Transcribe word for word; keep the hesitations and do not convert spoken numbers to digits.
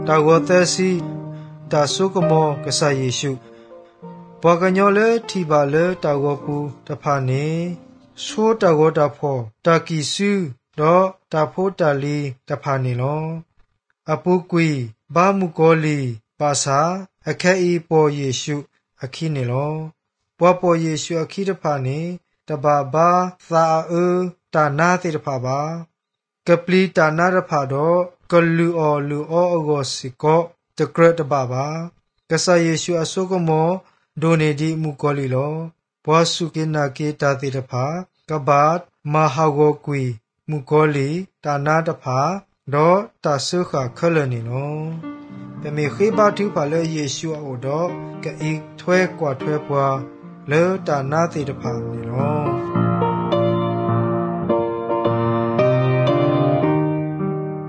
ตากอเตสีตาสุกโมกษาเยซูปะกันยอเลทีบาเลตากอปูตะพาเนဆိုးတကောတဖောတာကီစုတော့တဖိုးတလီတဖာနေလောအပုကွီဘာမူကောလီပါစာအခက်ဤပေါ်ယေရှုအခီနေလောပွားပေါ်ယေရှုအခီတဖာနေတဘာဘာသာအတာနာတိတဖာပါကပလီတာနာတဖာတော့ကလူအောလူအောအဂောစီကောတကရတဘာပါကဆာယေရှုအဆုကမောဒိုနေဒီမူကောလီလောဘွာစုကေနာကေတာတိတဖာကဘတ်မဟာဂောကွီမူကောလီတာနာတဖာတော့တဆုခခလနေနောပမေခေဘတုဖာလေယေရှုအောတော့ကအိထွဲကွာထွဲပွားလေတာနာတိတဖာနေနော